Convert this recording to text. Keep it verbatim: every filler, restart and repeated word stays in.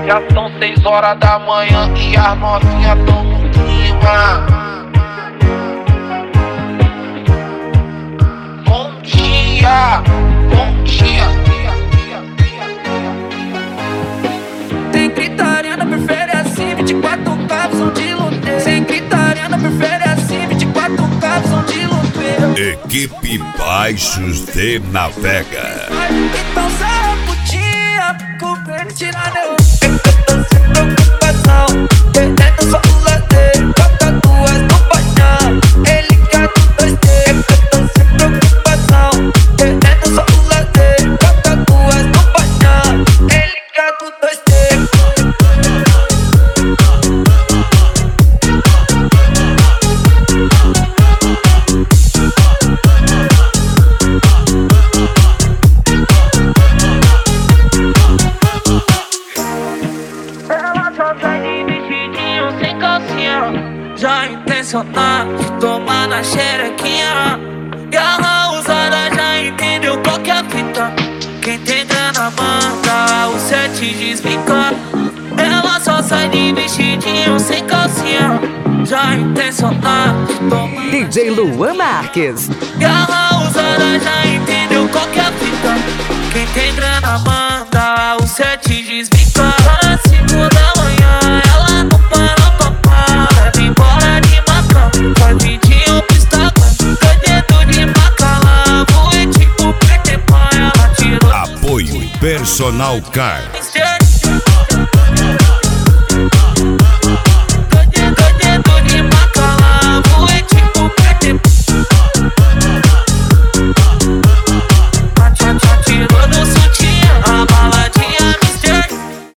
Já são seis horas da manhã e as novinhas tão no clima. Bom dia, bom dia. Tem gritaria, não prefere assim, vinte e quatro cabos são de luter. Sem gritaria, não prefere assim, vinte e quatro cabos são de luter. Equipe Baixos de Navega. Então sai a putinha, com ele tirar meu. Eu tô sem preocupação, perdendo só o lazer. Bota duas no painel, ele quer com dois D. Eu tô sem preocupação, perdendo só o lazer. Bota duas no painel, ele quer com dois D. Já intencionado de tomar na xerequinha. E a rausada já entendeu qual que é a fita. Quem tem grana manda, o sete desvinca. Ela só sai de vestidinho sem calcinha. Já intencionado de tomar D J Luan Marques. E a rausada já entendeu qual que é a fita. Quem tem grana manda, o sete desvinca. Às cinco da manhã ela não para pra parar. Leva embora de macão, vai vídeo pro Instagram. Dois dedos de macalã, voe tipo Peter Pan. Ela tirou Apoio Personal Car. Mister